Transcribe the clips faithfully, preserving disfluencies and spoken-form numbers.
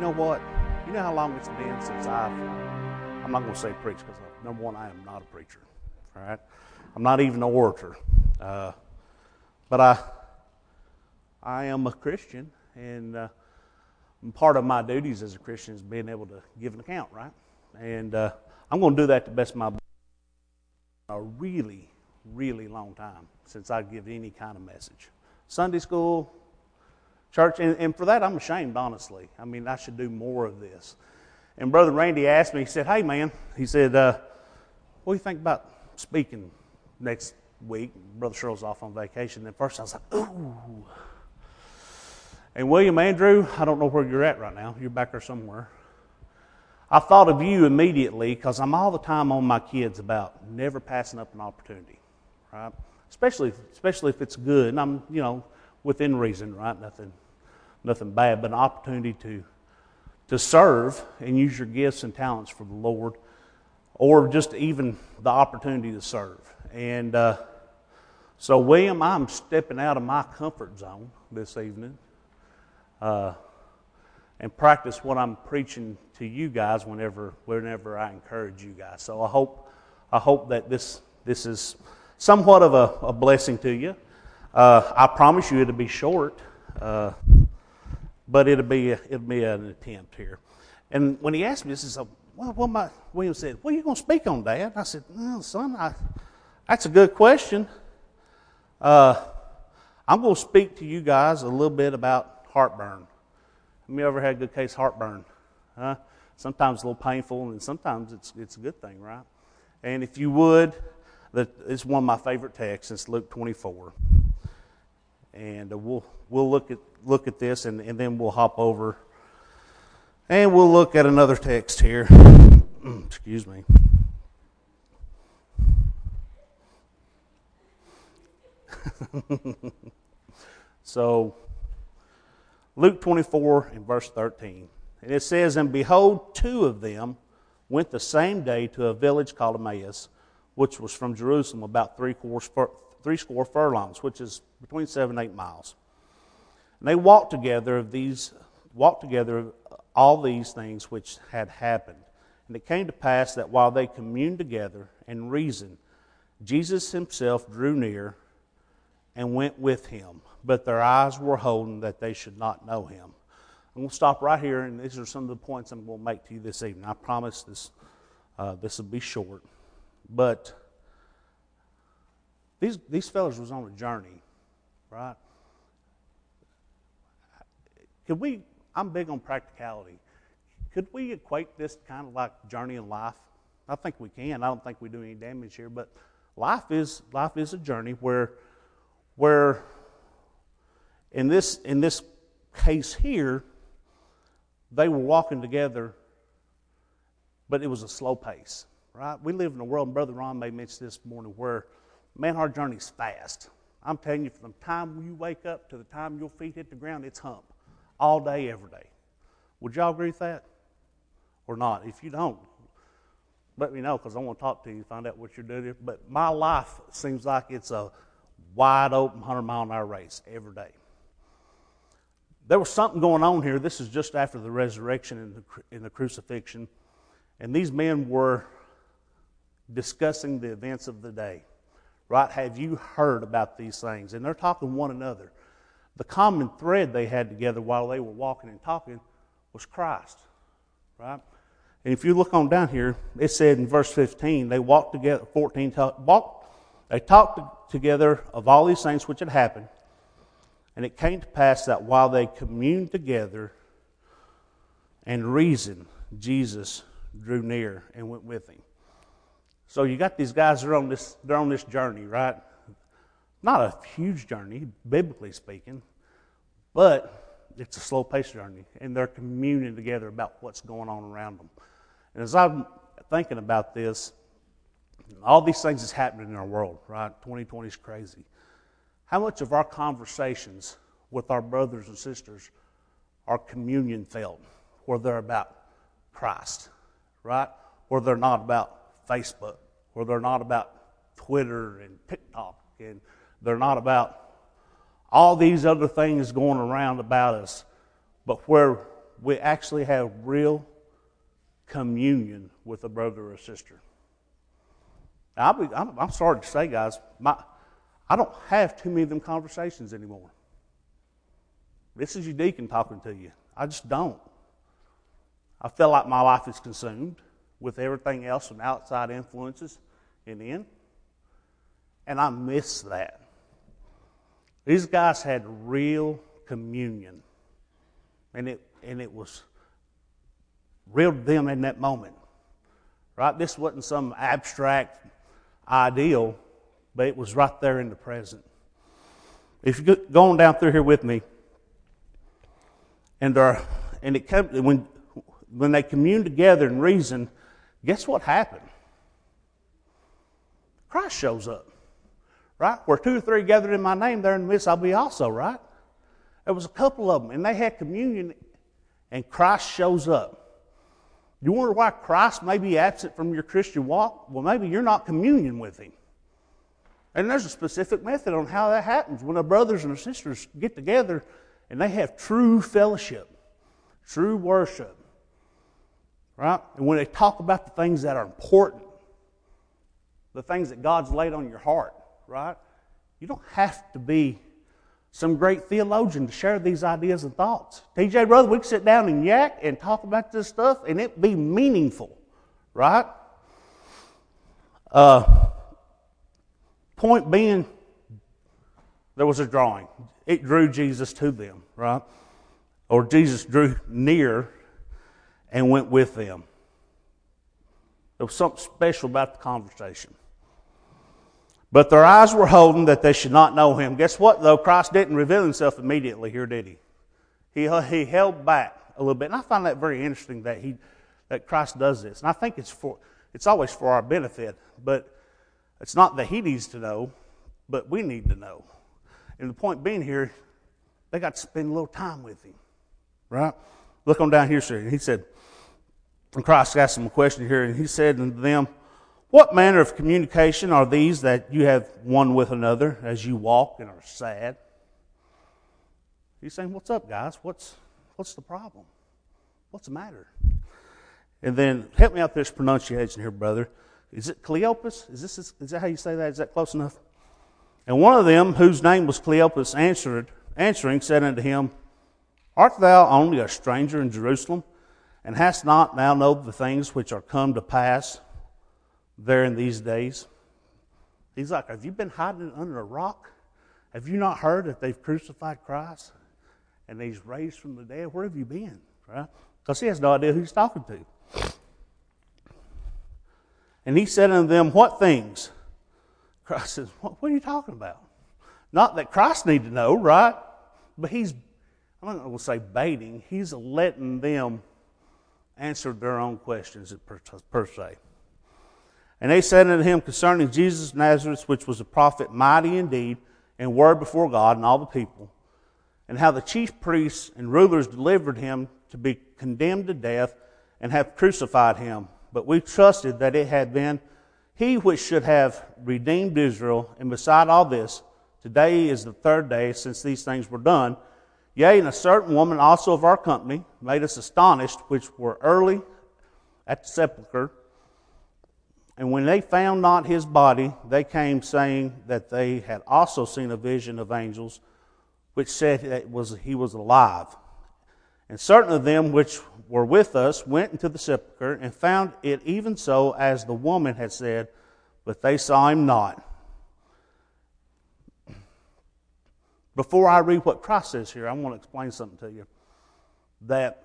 know what? You know how long it's been since I've, I'm not going to say preach because, number one, I am not a preacher, all right? I'm not even an orator. Uh, but I I am a Christian, and uh, part of my duties as a Christian is being able to give an account, right? And uh, I'm going to do that to the best of my ability. A really, really long time since I give any kind of message. Sunday school, church, and, and for that I'm ashamed, honestly. I mean, I should do more of this. And Brother Randy asked me, he said, hey man, he said, uh, what do you think about speaking next week? Brother Sherrill's off on vacation. And at first I was like, ooh. And William Andrew, I don't know where you're at right now. You're back there somewhere. I thought of you immediately because I'm all the time on my kids about never passing up an opportunity, right? Especially, especially if it's good, and I'm, you know, within reason, right? Nothing, nothing bad, but an opportunity to, to serve and use your gifts and talents for the Lord, or just even the opportunity to serve. And uh, so, William, I'm stepping out of my comfort zone this evening. Uh, and practice what I'm preaching to you guys whenever whenever I encourage you guys. So I hope I hope that this this is somewhat of a, a blessing to you. Uh, I promise you it'll be short, uh, but it'll be it'll be an attempt here. And when he asked me this, he said, "Well, what my?" William said, "What are you going to speak on, Dad?" I said, "Well, son, I, that's a good question. Uh, I'm going to speak to you guys a little bit about heartburn." Have you ever had a good case of heartburn? Huh? Sometimes a little painful, and sometimes it's it's a good thing, right? And if you would, that it's one of my favorite texts. It's Luke twenty-four, and we'll we'll look at look at this, and, and then we'll hop over, and we'll look at another text here. Excuse me. So. Luke twenty-four and verse thirteen. And it says, "And behold, two of them went the same day to a village called Emmaus, which was from Jerusalem about three score furlongs, which is between seven and eight miles. And they walked together of these walked together all these things which had happened. And it came to pass that while they communed together and reasoned, Jesus himself drew near and went with him, but their eyes were holden that they should not know him." I'm going to stop right here, and these are some of the points I'm going to make to you this evening. I promise this uh, this will be short. But these these fellas was on a journey, right? Could we, I'm big on practicality. Could we equate this kind of like journey in life? I think we can. I don't think we do any damage here, but life is life is a journey where where in this in this case here, they were walking together, but it was a slow pace, right? We live in a world, and Brother Ron may mention this morning, where, man, our journey's fast. I'm telling you, from the time you wake up to the time your feet hit the ground, it's hump. All day, every day. Would y'all agree with that? Or not? If you don't, let me know, because I want to talk to you and find out what you're doing. But my life seems like it's a wide open one hundred mile an hour race every day. There was something going on here. This is just after the resurrection and the, and the crucifixion. And these men were discussing the events of the day. Right? Have you heard about these things? And they're talking to one another. The common thread they had together while they were walking and talking was Christ. Right? And if you look on down here, it said in verse fifteen, they walked together, fourteen, talk, walked, they talked together of all these things which had happened. And it came to pass that while they communed together and reasoned, Jesus drew near and went with him. So you got these guys that are on this, they're on this journey, right? Not a huge journey, biblically speaking, but it's a slow-paced journey, and they're communing together about what's going on around them. And as I'm thinking about this, all these things is happening in our world, right? twenty twenty is crazy. How much of our conversations with our brothers and sisters are communion filled, where they're about Christ, right? Where they're not about Facebook, where they're not about Twitter and TikTok, and they're not about all these other things going around about us, but where we actually have real communion with a brother or sister. Now, I'll be, I'm, I'm sorry to say, guys, my, I don't have too many of them conversations anymore. This is your deacon talking to you. I just don't. I feel like my life is consumed with everything else from outside influences and in. And I miss that. These guys had real communion. And it and it was real to them in that moment. Right? This wasn't some abstract ideal, but it was right there in the present. If you go on down through here with me, and uh, and it came, when when they communed together and reasoned, guess what happened? Christ shows up, right? Where two or three gathered in my name, there in the midst I'll be also, right? There was a couple of them, and they had communion, and Christ shows up. You wonder why Christ may be absent from your Christian walk? Well, maybe you're not communion with Him. And there's a specific method on how that happens. When our brothers and our sisters get together and they have true fellowship, true worship, right? And when they talk about the things that are important, the things that God's laid on your heart, right? You don't have to be some great theologian to share these ideas and thoughts. T J, brother, we can sit down and yak and talk about this stuff and it be meaningful, right? Uh, point being, there was a drawing. It drew Jesus to them, right? Or Jesus drew near and went with them. There was something special about the conversation. But their eyes were holden that they should not know Him. Guess what, though? Christ didn't reveal Himself immediately here, did He? He, he held back a little bit. And I find that very interesting that he, that Christ does this. And I think it's for it's always for our benefit. But it's not that He needs to know, but we need to know. And the point being here, they got to spend a little time with Him. Right? Look on down here, sir. He said, and Christ asked him a question here, and He said unto them, what manner of communication are these that you have one with another as you walk and are sad? He's saying, what's up, guys? What's what's the problem? What's the matter? And then, help me out with this pronunciation here, brother. Is it Cleopas? Is this is that how you say that? Is that close enough? And one of them, whose name was Cleopas, answered, answering, said unto him, art thou only a stranger in Jerusalem, and hast not thou known the things which are come to pass there in these days? He's like, have you been hiding under a rock? Have you not heard that they've crucified Christ and He's raised from the dead? Where have you been? Right? Because he has no idea who he's talking to. And He said unto them, what things? Christ says, what, what are you talking about? Not that Christ need to know, right? But He's, I'm not going to say baiting, He's letting them answer their own questions per, per se. And they said unto Him concerning Jesus of Nazareth, which was a prophet, mighty indeed, and word before God and all the people, and how the chief priests and rulers delivered Him to be condemned to death, and have crucified Him. But we trusted that it had been He which should have redeemed Israel, and beside all this, today is the third day since these things were done. Yea, and a certain woman also of our company made us astonished, which were early at the sepulchre. And when they found not His body, they came saying that they had also seen a vision of angels, which said that it was, He was alive. And certain of them which were with us went into the sepulchre, and found it even so as the woman had said, but they saw Him not. Before I read what Christ says here, I want to explain something to you. That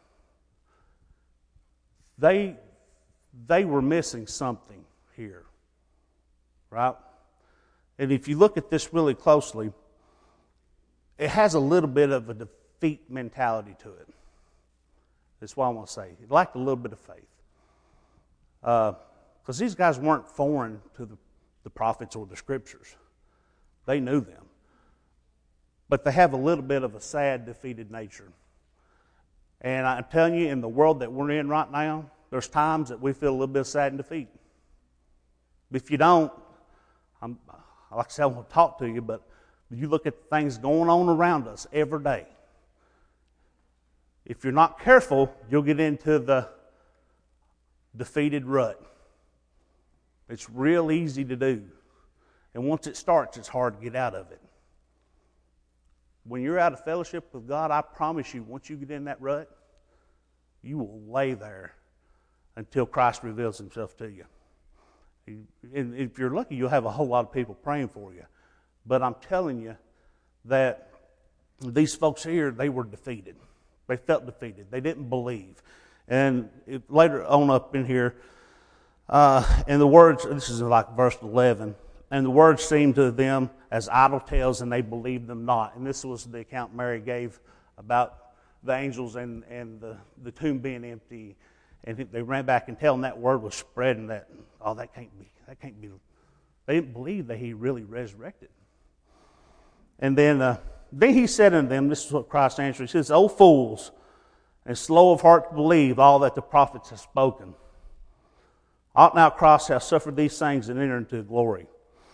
they... They were missing something here, right? And if you look at this really closely, it has a little bit of a defeat mentality to it. That's what I want to say. It lacked a little bit of faith. Because uh, these guys weren't foreign to the, the prophets or the Scriptures. They knew them. But they have a little bit of a sad, defeated nature. And I'm telling you, in the world that we're in right now, there's times that we feel a little bit of sad and defeat. If you don't, I'm, like I said, I want to talk to you, but you look at things going on around us every day. if you're not careful, you'll get into the defeated rut. It's real easy to do. And once it starts, it's hard to get out of it. When you're out of fellowship with God, I promise you, once you get in that rut, you will lay there until Christ reveals himself to you. And if you're lucky, you'll have a whole lot of people praying for you. But I'm telling you that these folks here, they were defeated. They felt defeated. They didn't believe. And it, later on up in here, uh, and the words, this is like verse eleven, and the words seemed to them as idle tales, and they believed them not. And this was the account Mary gave about the angels and, and the, the tomb being empty. And they ran back and telling that word was spreading that, oh, that can't be, that can't be. They didn't believe that he really resurrected. And then, uh, then he said unto them, this is what Christ answered, he says, O fools, and slow of heart to believe all that the prophets have spoken. Ought not Christ have suffered these things and enter into glory?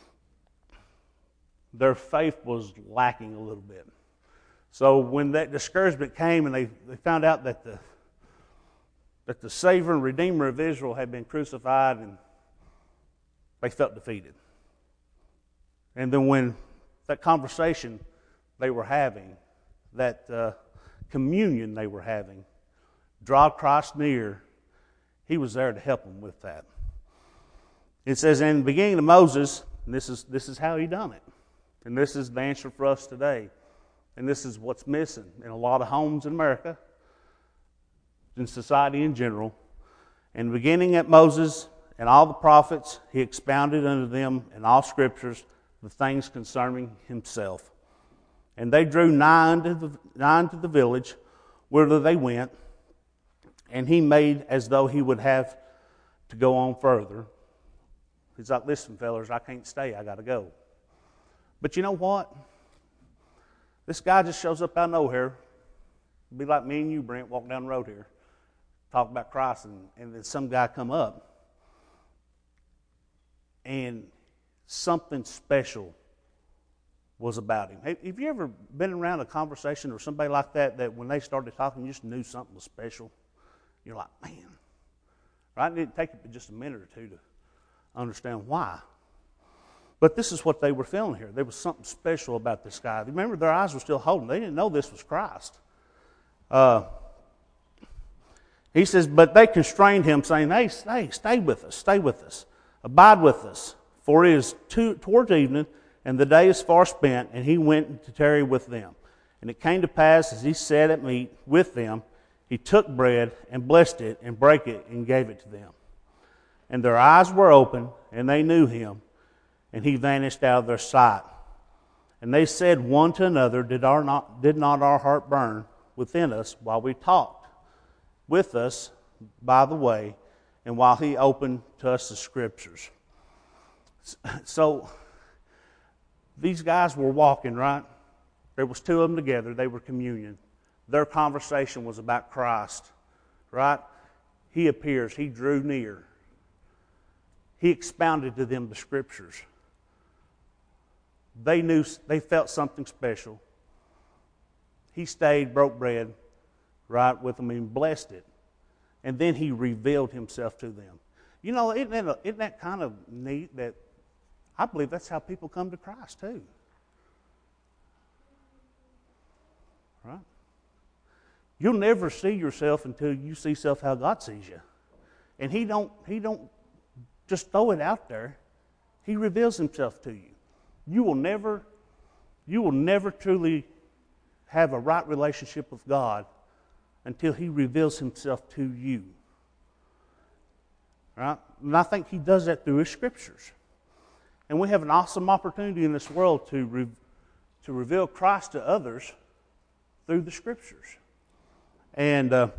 Their faith was lacking a little bit. So when that discouragement came and they, they found out that the that the Savior and Redeemer of Israel had been crucified, and they felt defeated. And then when that conversation they were having, that uh, communion they were having, draw Christ near, he was there to help them with that. It says, in the beginning of Moses, and this is, this is how he done it. And this is the answer for us today. And this is what's missing in a lot of homes in America, in society in general. And beginning at Moses and all the prophets, he expounded unto them in all scriptures the things concerning himself. And they drew nigh unto the, nigh unto the village whither they went, and he made as though he would have to go on further. He's like, listen, fellas, I can't stay, I got to go. But you know what? This guy just shows up out of nowhere. It'd be like me and you, Brent, walk down the road here, talk about Christ, and, and then some guy come up, and something special was about him. Have, have you ever been around a conversation or somebody like that, that when they started talking, you just knew something was special? You're like, man. Right? It didn't take it just a minute or two to understand why. But this is what they were feeling here. There was something special about this guy. Remember, their eyes were still holding. They didn't know this was Christ. Uh, he says, but they constrained him, saying, hey, stay, stay with us, stay with us. Abide with us, for it is too, towards evening, and the day is far spent, and he went to tarry with them. And it came to pass, as he sat at meat with them, he took bread, and blessed it, and brake it, and gave it to them. And their eyes were open, and they knew him, and he vanished out of their sight. And they said one to another, Did our not did not our heart burn within us while we talked with us by the way, and while he opened to us the scriptures? So these guys were walking, right? There was two of them together. They were communion. Their conversation was about Christ, right? He appears. He drew near. He expounded to them the scriptures. They knew, they felt something special. He stayed, broke bread, right, with them and blessed it. And then he revealed himself to them. You know, isn't that, isn't that kind of neat that I believe that's how people come to Christ too. Right? You'll never see yourself until you see self how God sees you. And he don't, he don't just throw it out there. He reveals himself to you. You will never, you will never truly have a right relationship with God until he reveals himself to you. Right? And I think he does that through his scriptures. And we have an awesome opportunity in this world to, re, to reveal Christ to others through the scriptures. And uh,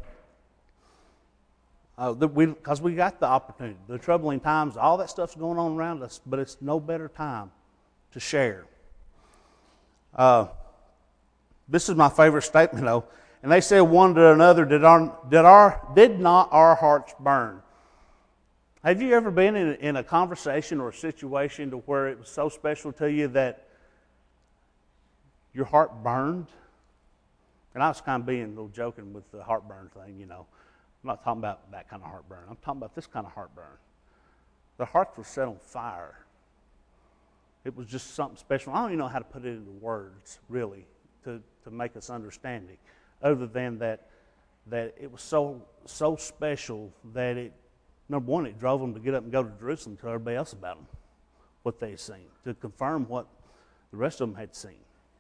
uh, we, because we got the opportunity, the troubling times, all that stuff's going on around us, but it's no better time to share. Uh, this is my favorite statement, though. And they said one to another, did our did our did not our hearts burn? Have you ever been in, in a conversation or a situation to where it was so special to you that your heart burned? And I was kind of being a little joking with the heartburn thing, you know. I'm not talking about that kind of heartburn. I'm talking about this kind of heartburn. Their hearts were set on fire. It was just something special. I don't even know how to put it into words, really, to, to make us understand it, other than that that it was so so special that it, number one, it drove them to get up and go to Jerusalem to tell everybody else about them, what they had seen, to confirm what the rest of them had seen.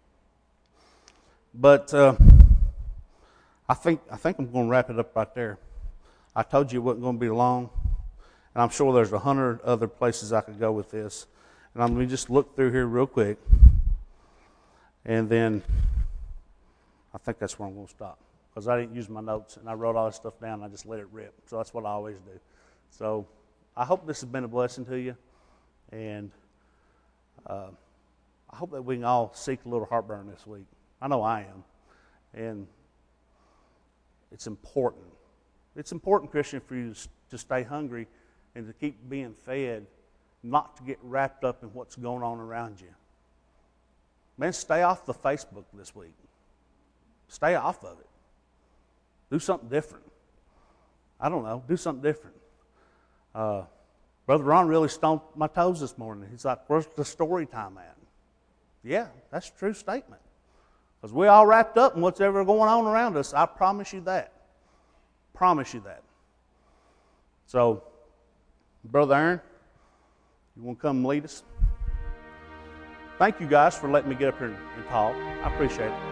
But uh, I think I think I'm going to wrap it up right there. I told you it wasn't going to be long, and I'm sure there's a hundred other places I could go with this. And I'm going to just look through here real quick, and then I think that's where I'm going to stop, because I didn't use my notes, and I wrote all this stuff down, and I just let it rip. So that's what I always do. So I hope this has been a blessing to you, and uh, I hope that we can all seek a little heartburn this week. I know I am, and it's important. It's important, Christian, for you to stay hungry and to keep being fed, not to get wrapped up in what's going on around you. Man, stay off the Facebook this week. Stay off of it. Do something different. I don't know. Do something different. Uh, Brother Ron really stomped my toes this morning. He's like, where's the story time at? Yeah, that's a true statement. Because we're all wrapped up in what's ever going on around us. I promise you that. Promise you that. So, Brother Aaron, you want to come lead us? Thank you guys for letting me get up here and talk. I appreciate it.